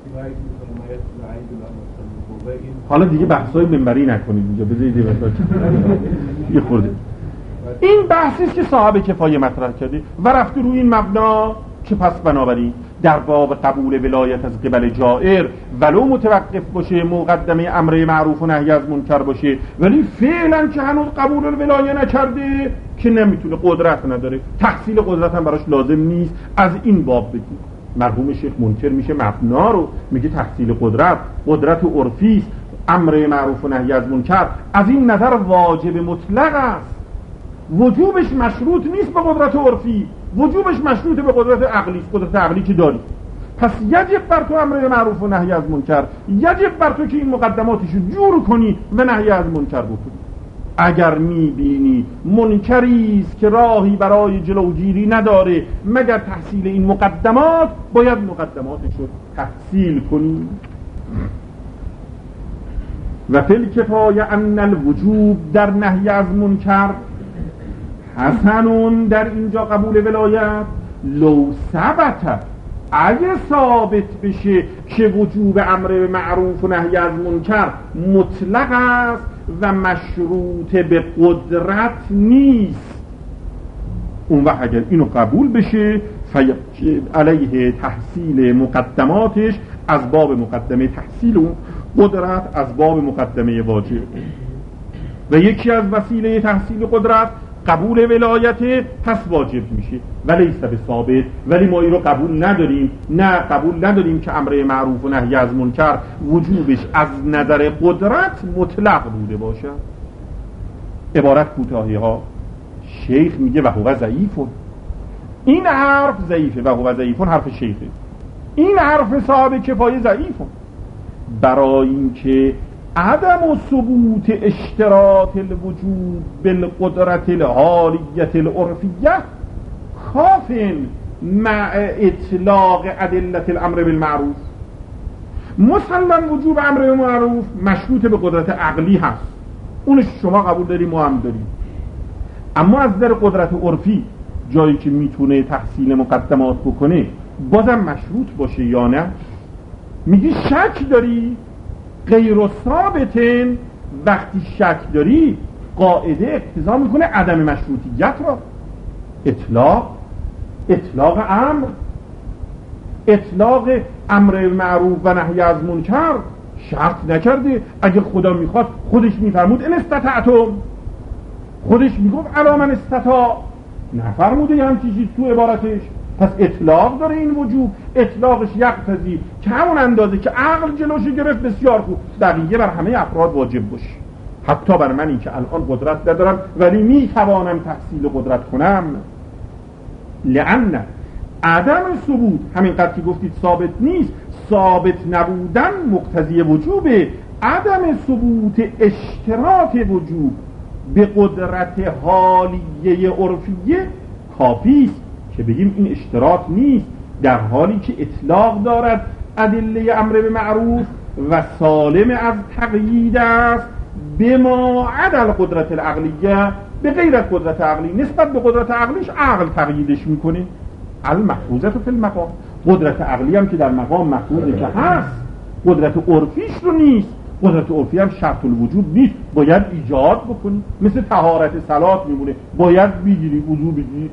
حالا دیگه بحثای منبری نکنید اینجا، بذارید یه خورده. این بحثی است که صاحب کفایه مطرح کرده و رفته روی این مبنا که پس بنابراین در باب قبول ولایت از قبل جائر ولو متوقف باشه، مقدمه امر معروف و نهی از منکر باشه، ولی فعلا که هنوز قبول الولایه نکرده که نمیتونه، قدرت نداره، تحصیل قدرت هم براش لازم نیست. از این باب بگیم مرحوم شیخ منکر میشه مبنا رو، میگه تحصیل قدرت عرفی است، امر معروف و نهی از منکر از این نظر واجب مطلق است. وجوبش مشروط نیست به قدرت عرفی، وجوبش مشروط به قدرت عقلی است. قدرت عقلی که داری، پس یجب بر تو امر معروف و نهی از منکر، یجب بر تو که این مقدماتشو جور کنی و نهی از منکر بکنی. اگر میبینی منکری است که راهی برای جلوگیری نداره مگر تحصیل این مقدمات، باید مقدماتشو تحصیل کنی. و فل کفایه ان الوجوب در نهی از منکر حسنون، در اینجا قبول ولایت لو ثبت، اگه ثابت بشه که وجوب امر معروف و نهی از منکر مطلق است و مشروط به قدرت نیست، اون وقت اگر اینو قبول بشه علیه تحصیل مقدماتش از باب مقدمه تحصیل اون قدرت از باب مقدمه واجب. و یکی از وسیله تحصیل قدرت قبول ولایت، پس واجب میشه. ولی به ثابت، ولی ما این رو قبول نداریم. نه، قبول نداریم که امر معروف و نهی از منکر وجوبش از نظر قدرت مطلق بوده باشه. عبارت کوتاهی ها. شیخ میگه و هو ضعیف، این حرف ضعیفه و هو ضعیفون حرف شیخه. این حرف صاحب کفایه ضعیفه برای اینکه عدم و ثبوت اشتراط الوجود بالقدرت الحالیت العرفیه خاف مع اطلاق ادله الامر بالمعروف. مسلم وجوب امر بالمعروف مشروط به قدرت عقلی هست، اونش شما قبول داری، ما هم داریم. اما از نظر قدرت عرفی جایی که میتونه تحصیل مقدمات بکنه بازم مشروط باشه یا نه؟ میگی شک داری؟ غیر ثابتن. وقتی شک داری قاعده اقتضا میکنه عدم مشروطیت را. اطلاق امر معروف و نهی از منکر شرط نکرده. اگه خدا میخواد خودش میفرمود ان استطعتم، خودش میگفت الا من استطاع، نفرموده یه همچین چیز تو عبارتش. پس اطلاق داره این وجوب. اطلاقش یقتضی که همون اندازه که عقل جلوش گرفت بسیار خوب بقیه بر همه افراد واجب باشه، حتی بر منی که الان قدرت ندارم ولی میتوانم تحصیل قدرت کنم. لأن عدم ثبوت همینقدر که گفتید ثابت نیست، ثابت نبودن مقتضی وجوبه. عدم ثبوت اشتراط وجوب به قدرت حالیه عرفیه کافی است که بگیم این اشتراط نیست، در حالی که اطلاق دارد ادله امر به معروف و سالم از تقیید است به ما عدل قدرت العقلیه، به غیر قدرت عقلی. نسبت به قدرت عقلیش عقل تقییدش میکنه. المحفوظه فی المقام، قدرت عقلی هم که در مقام محفوظه که هست، قدرت عرفیش رو نیست. قدرت عرفی هم شرط الوجود نیست، باید ایجاد بکنی، مثل طهارت صلات میمونه، باید بگیری، وضو بگیری.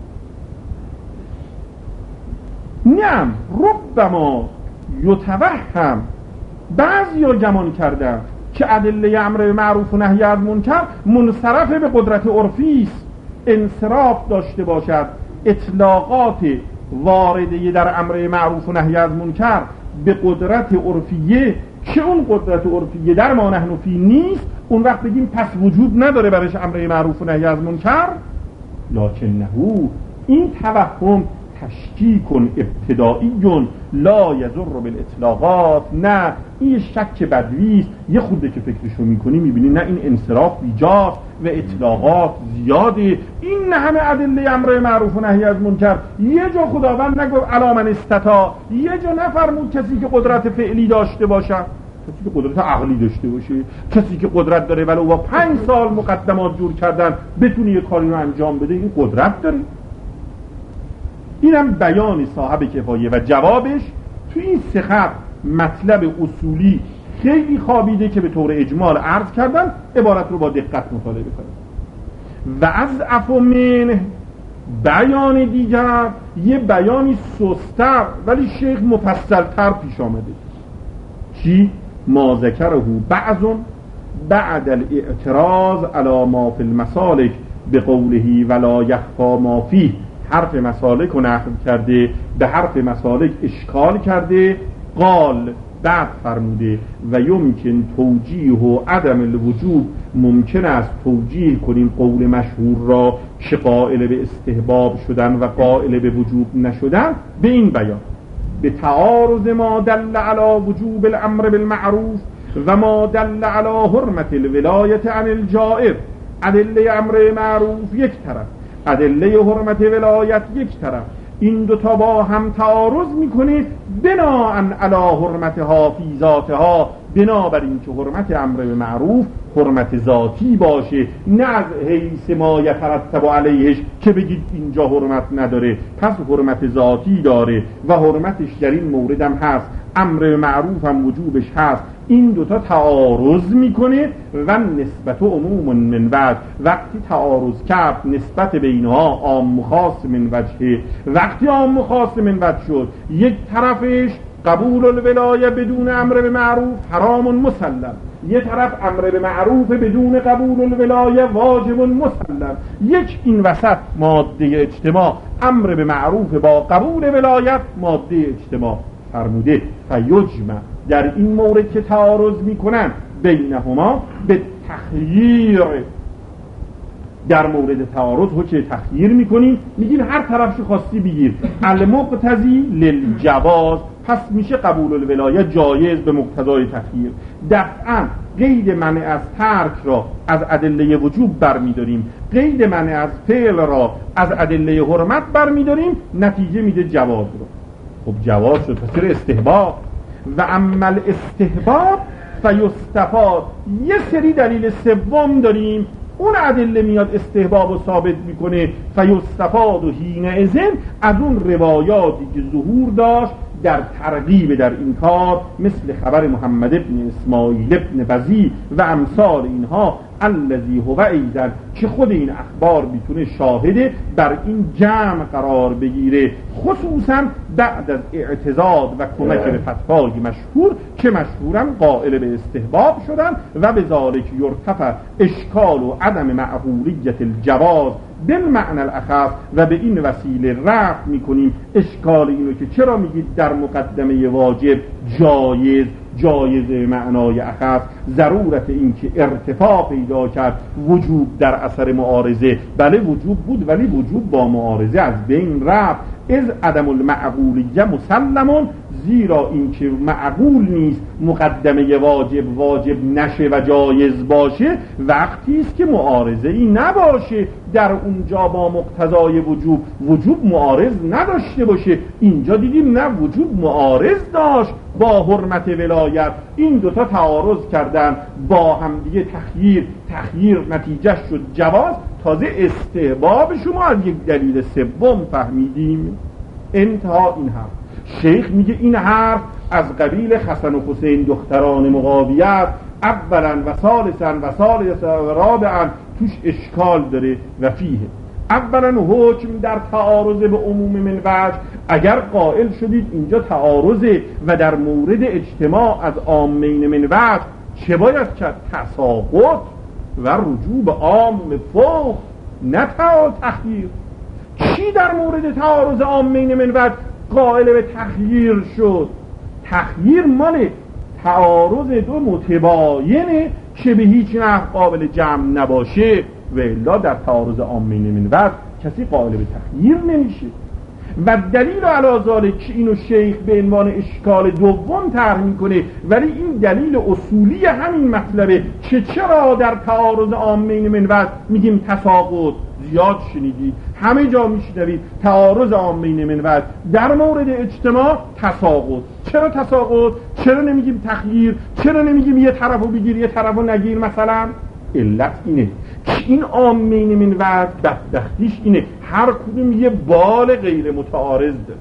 نعم ربما یتوهم، بعضی ها گمان کردن که ادله امر معروف و نهی از منکر منصرف به قدرت عرفی است، انصراف داشته باشد. اطلاقات وارده در امر معروف و نهی از منکر به قدرت عرفیه که اون قدرت عرفیه در ما نحن فی نیست، اون وقت بگیم پس وجود نداره برش امر معروف و نهی از منکر. لکنه این توهم تشکیک ابتدایی لا یضر بالاطلاقات. نه این شک بدوی است. یه خورده که فکرشو میکنی میبینی نه این انصراف بیجاست و اطلاقات زیاده. این همه ادله امر معروف و نهی از منکر یه جا خداوند نگفت الا من استطاع، یه جا نفرمود کسی که قدرت فعلی داشته باشه، کسی که قدرت عقلی داشته باشه، کسی که قدرت داره ولو با 5 سال مقدمات جور کردن بتونه یه کاری رو انجام بده، این قدرت داره. اینم بیان صاحب کفایه و جوابش تو این 3 خط مطلب اصولی خیلی خوابیده که به طور اجمال عرض کردن، عبارت رو با دقت مطالعه کنید. و از افومن بیان دیگر یه بیانی سستر ولی شیخ مفصلتر پیش آمده. چی؟ ما ذکره بعد الاعتراض علی ما فی المسالک به قوله ولا یخفا ما فیه. حرف مسالک رو نقل کرده، به حرف مسالک اشکال کرده، قال بعد فرموده و یمکن توجیه و عدم الوجوب، ممکن است توجیه کنیم قول مشهور را که قائل به استحباب شدن و قائل به وجوب نشدن به این بیان: به تعارض ما دل علی وجوب الامر بالمعروف و ما دل علی حرمت الولایت عن الجائر. ادله امر معروف یک طرف، ادله حرمت ولایت یک طرف، این دوتا با هم تعارض میکنه بناءً علی حرمتها فی ذاتها، بنابر این که حرمت امر به معروف حرمت ذاتی باشه، نه از حیث ما یترتب علیهش که بگید اینجا حرمت نداره، پس حرمت ذاتی داره و حرمتش در این مورد هم هست، امر به معروف هم وجوبش هست. این دوتا تعارض میکنه و نسبت عموم من وجه، وقتی تعارض کرد نسبت بینها عام خاص من وجه، وقتی عام خاص من وجه شد یک طرفش قبول الولایه بدون امر به معروف حرام مسلم، یک طرف امر به معروف بدون قبول الولایه واجب مسلم، یک این وسط ماده اجتماع امر به معروف با قبول ولایت ماده اجتماع فرموده. فیجمع در این مورد که تعارض میکنن بینهما به تخییر در مورد تعارض حکم تخییر میکنیم، میگیم هر طرفش خواستی بگیر المقتضی للجواز، پس میشه قبول الولایه جایز به مقتضای تخییر. دفعا قید منع از ترک را از ادله وجوب برمیداریم، قید منع از فعل را از ادله حرمت برمیداریم، نتیجه میده جواز رو. خب جواز شد، پس استحباب. و عمل استحباب فیستفاد، یه سری دلیل سوم داریم، اون ادله میاد استحباب رو ثابت میکنه. فیستفاد و حینئذ از اون روایاتی که ظهور داشت در ترغیب در این کار، مثل خبر محمد ابن اسماعیل ابن بزی و امثال اینها، الذی هو ایضا، که خود این اخبار میتونه شاهده بر این جمع قرار بگیره، خصوصا بعد از اعتضاد و کمک به فتوای مشهور که مشهورا قائل به استحباب شدن. و به ذالک یرتفع اشکال و عدم معقولیت الجواز بالمعنى الاخف، و به این وسیله رفع میکنیم اشکال اینو که چرا میگید در مقدمه واجب جایز معنای اخف، ضرورت این که ارتفاع پیدا کرد وجوب در اثر معارضه. بله وجوب بود ولی وجوب با معارضه از بین رفت. از عدم المعقولیه مسلمون، زیرا این که معقول نیست مقدمه واجب نشه و جایز باشه وقتی است که معارضه ای نباشه. در اونجا با مقتضای وجوب معارض نداشته باشه. اینجا دیدیم نه، وجوب معارض داشت با حرمت ولایت. این دوتا تعارض کردن با هم دیگه، تخییر نتیجه شد جواز. تازه استحباب شما از یک دلیل سوم فهمیدیم. انتها این حرف. شیخ میگه این حرف از قبیل حسن و حسین دختران مقاویت اولا و ثالثا و رابعا توش اشکال داره. و فیه اولا حکم در تعارض به عموم من وجه، اگر قائل شدید اینجا تعارضه و در مورد اجتماع از عامین من وجه چه باید کرد؟ تساقط و رجوع به عام فوق، نه تخییر. کی در مورد تعارض عامین من وجه قائل به تخییر شد؟ تخییر مال تعارض دو متباینه که به هیچ نحو قابل جمع نباشه، و الا در تعارض عامین من وجه کسی قائل به تخییر نمیشه. و دلیل علی ذالک که اینو شیخ به عنوان اشکال دوم طرح میکنه، ولی این دلیل اصولی همین مطلبه که چرا در تعارض عامین من وجه میگیم تساقط. زیاد شنیدید، همه جا میشنوید تعارض عامین من وجه در مورد اجتماع تساقط. چرا تساقط؟ چرا نمیگیم تخییر؟ چرا نمیگیم یه طرفو بگیر یه طرفو نگیر؟ مثلا علت اینه که این عامین من وجه بدبختیش اینه هر کدوم یه بال غیر متعارض داره،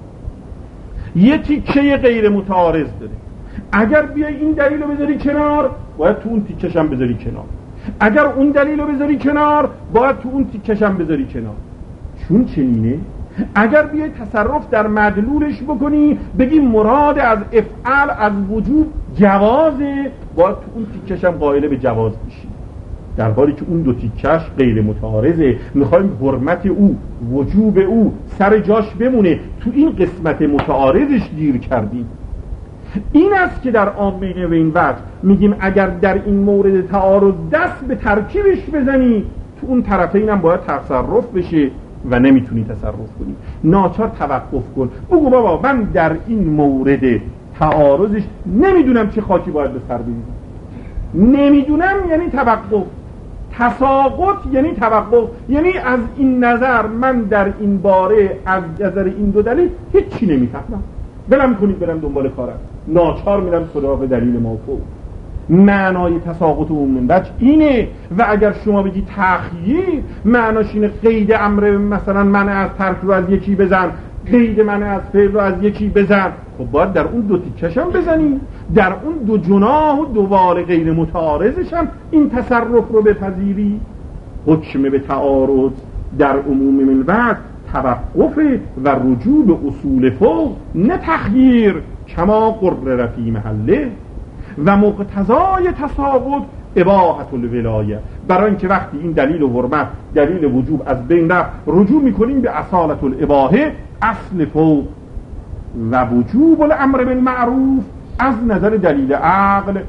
یه تیکه غیر متعارض داره. اگر بیای این دلیل رو بذاری کنار، باید تو اون تیکش هم بذاری کنار. اگر اون دلیل رو بذاری کنار، باید تو اون تیکش هم بذاری کنار. چون چنینه اگر بیای تصرف در مدلولش بکنی، بگی مراد از افعال از وجوب جوازه، باید تو اون تیکش هم قائل به جواز بشی، در حالی که اون دو تیکش غیر متعارضه. میخوایم حرمت او، وجوب او سر جاش بمونه، تو این قسمت متعارضش گیر کردیم. این است که در عامین و این وجه میگیم اگر در این مورد تعارض دست به ترکیبش بزنی، تو اون طرفین هم باید تصرف بشه و نمیتونی تصرف کنی. ناچار توقف کن، بگو بابا من در این مورد تعارضش نمیدونم چه خاکی باید به سر بریزم. نمیدونم یعنی توقف. تساقط یعنی توقف، یعنی از این نظر من در این باره از نظر این دو دلیل هیچی نمیفهمم، برم کنید برم دنبال کارم، ناچار میرم سراغ دلیل موفق. معنای تساقط عموم وجه اینه. و اگر شما بگی تخییر معناش اینه قید امر مثلا منع از ترک رو از یکی بزن، قید منع از فعل رو از یکی بزن، خب باید در اون دو تیکش هم بزنی، در اون دو جناح و دوباره غیر متعارضش هم این تصرف رو بپذیری. حکم به تعارض در عموم من وجه توقف و رجوع به اصول فوق، نه تخییر کما قرر فی محله. و مقتضای تساقط اباحت الولایه، برای اینکه وقتی این دلیل حرمت دلیل وجوب از بین رفت، رجوع میکنیم به اصالت الاباحه، اصل فوق. و وجوب الامر بالمعروف از نظر دلیل عقل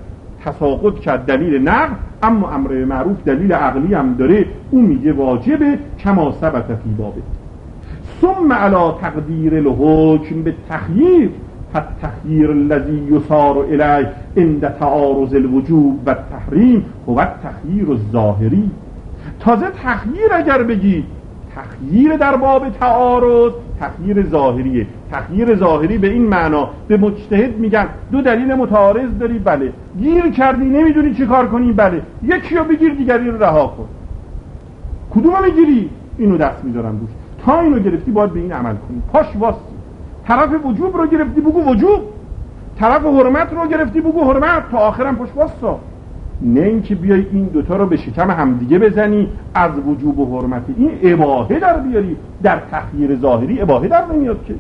تساقط کرد دلیل نقل، اما امر به معروف دلیل عقلی هم داره، او میگه واجبه کما ثبت فی بابه. ثم علی تقدیر الحکم به تخییر، فالتخییر الذی یصار الیه عند تعارض الوجوب و التحریم هو التخییر الظاهری. تازه تخییر اگر بگی، تخییر در باب تعارض تخییر ظاهریه. تخییر ظاهری به این معنا به مجتهد میگن دو دلیل متعارض داری، بله، گیر کردی نمیدونی چی کار کنی، بله، یکی رو بگیر دیگری رو رها کن. کدومو میگیری؟ اینو دست میذارم روش، تا اینو گرفتی باید به این عمل کنی، پاش واسه. طرف وجوب رو گرفتی بگو وجوب، طرف حرمت رو گرفتی بگو حرمت، تا آخرم پاش واسه. نه اینکه بیای این دوتا رو به شکم همدیگه بزنی، از وجوب و حرمت این اباحه در بیاری. در تخییر ظاهری اباحه در نمیاد که.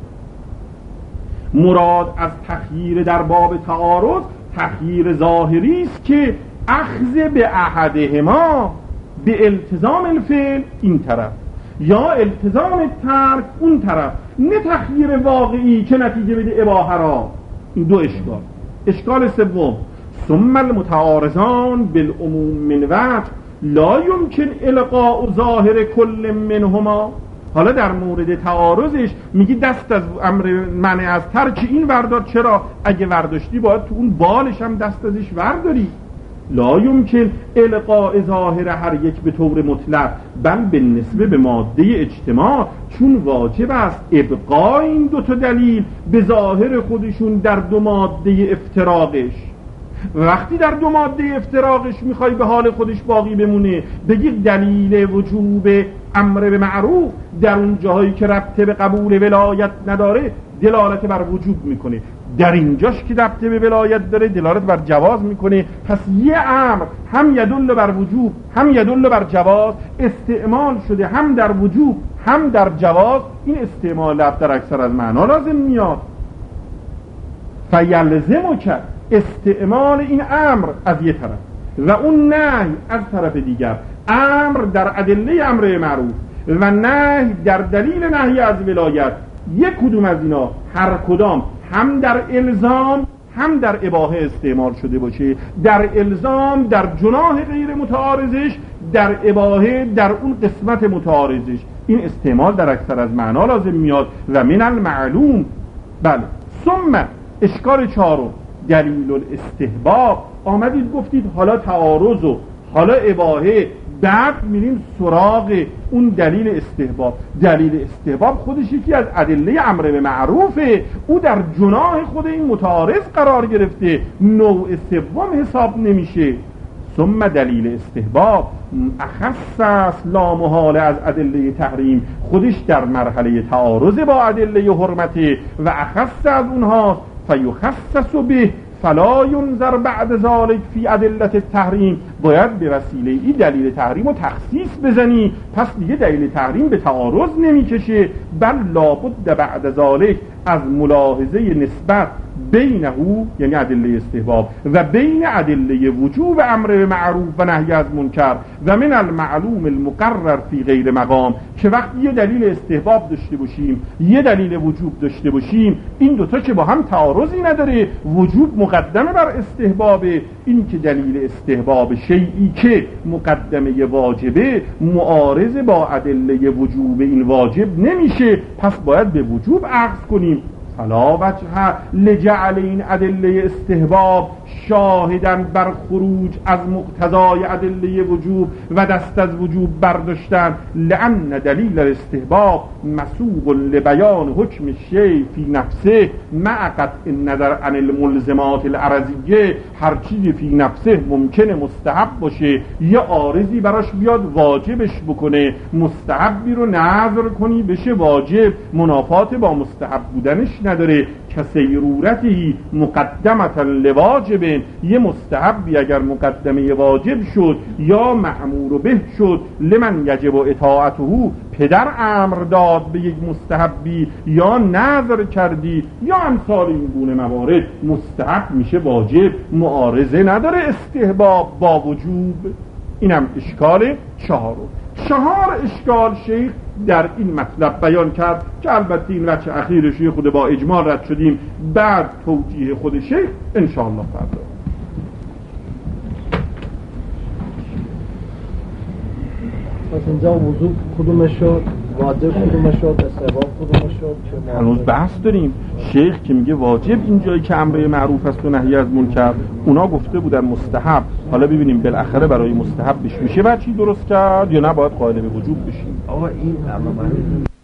مراد از تخییر در باب تعارض تخییر ظاهری است که اخذ به احدهما به التزام الفعل این طرف یا التزام ترک اون طرف، نه تخییر واقعی که نتیجه بده اباحه را. این دو اشکال. اشکال سوم، ثم المتعارضان بالعموم من وجه لا يمكن القاء ظاهر کل منهما. حالا در مورد تعارضش میگی دست از امر منع از ترک این وردار. چرا؟ اگه ورداشتی باید تو اون بالش هم دست ازش ورداری. لا يمكن القاء ظاهر هر یک به طور مطلق، بل به نسبه به ماده اجتماع، چون واجب است ابقای این دو تا دلیل به ظاهر خودشون در دو ماده افتراقش. وقتی در دو ماده افتراقش میخوای به حال خودش باقی بمونه، بگی دلیل وجوب امر به معروف در اون جاهایی که ربط به قبول ولایت نداره دلالت بر وجوب میکنه، در اینجاش که ربط به ولایت داره دلالت بر جواز میکنه. پس یه امر هم یدل بر وجوب هم یدل بر جواز استعمال شده، هم در وجوب هم در جواز. این استعمال لفظ در اکثر از معنا لازم میاد. فیلزمو کرد استعمال این امر از یه طرف و اون نهی از طرف دیگر. امر در ادله امر معروف و نهی در دلیل نهی از ولایت، یک کدوم از اینا هر کدام هم در الزام هم در اباحه استعمال شده باشه. در الزام در جناح غیر متعارضش، در اباحه در اون قسمت متعارضش. این استعمال در اکثر از معنا لازم میاد. و من المعلوم، بله. ثم اشکال چهارم دلیل الاستحباب. آمدید گفتید حالا تعارض و حالا اباحه، بعد میریم سراغ اون دلیل استحباب. دلیل استحباب خودش یکی از ادله امر به معروفه، او در جناح خود این متعارض قرار گرفته، نوع سوم حساب نمیشه. ثم دلیل استحباب اخص است لا محاله از ادله تحریم، خودش در مرحله تعارض با ادله حرمت و اخص از اونهاست. فیخصص به فلا ینظر بعد ذلك فی ادله التحریم. باید به وسیله این دلیل تحریم رو تخصیص بزنی، پس دیگه دلیل تحریم به تعارض نمیکشه، بل لابد بعد ذلك از ملاحظه نسبت بینه، یعنی ادله استحباب، و بین ادله وجوب امر به معروف و نهی از منکر و من المعلوم المقرر فی غیر مقام، که وقتی یه دلیل استحباب داشته باشیم یه دلیل وجوب داشته باشیم، این دوتا که با هم تعارضی نداره، وجوب مقدمه بر استحبابه. این که دلیل استحباب شیئی که مقدمه واجبه معارض با ادله وجوب این واجب نمیشه، پس باید به وجوب اخذ کنیم. فلا وجه لجعل این ادله استحباب شاهدن بر خروج از مقتضای ادله وجوب و دست از وجوب برداشتن، لأن دلیل الاستحباب مسوق لبیان حکم شیء فی نفسه مع قطع النظر عن الملزمات العرضیه. هر چیزی فی نفسه ممکنه مستحب باشه، یه عارضی براش بیاد واجبش بکنه، مستحبی رو نظر کنی بشه واجب، منافات با مستحب بودنش نداره. کسیرورتی مقدمتا لواجب، یه مستحبی اگر مقدمه واجب شد یا معمور به شد، لمن یجب اطاعته، پدر امر داد به یک مستحبی یا نظر کردی یا امثال این گونه موارد، مستحب میشه واجب، معارضه نداره استحباب با وجوب. اینم اشکال چهارم. چهار اشکال شیخ در این مطلب بیان کرد که البته این وجه اخیرش خود با اجمال رد شدیم، بعد توجیه خود شیخ انشاءالله فردا. پس اینجا وضو کدومش شد، واجب کدومش شد، استحباب کدومش شد؟ هنوز بحث داریم. شیخ که میگه واجب اینجایی که امر معروف است و نهی از منکر، اونا گفته بودن مستحب. حالا ببینیم بالاخره برای مستحبش میشه بچی درست کرد یا نه باید قائل به وجوب بشیم. آقا این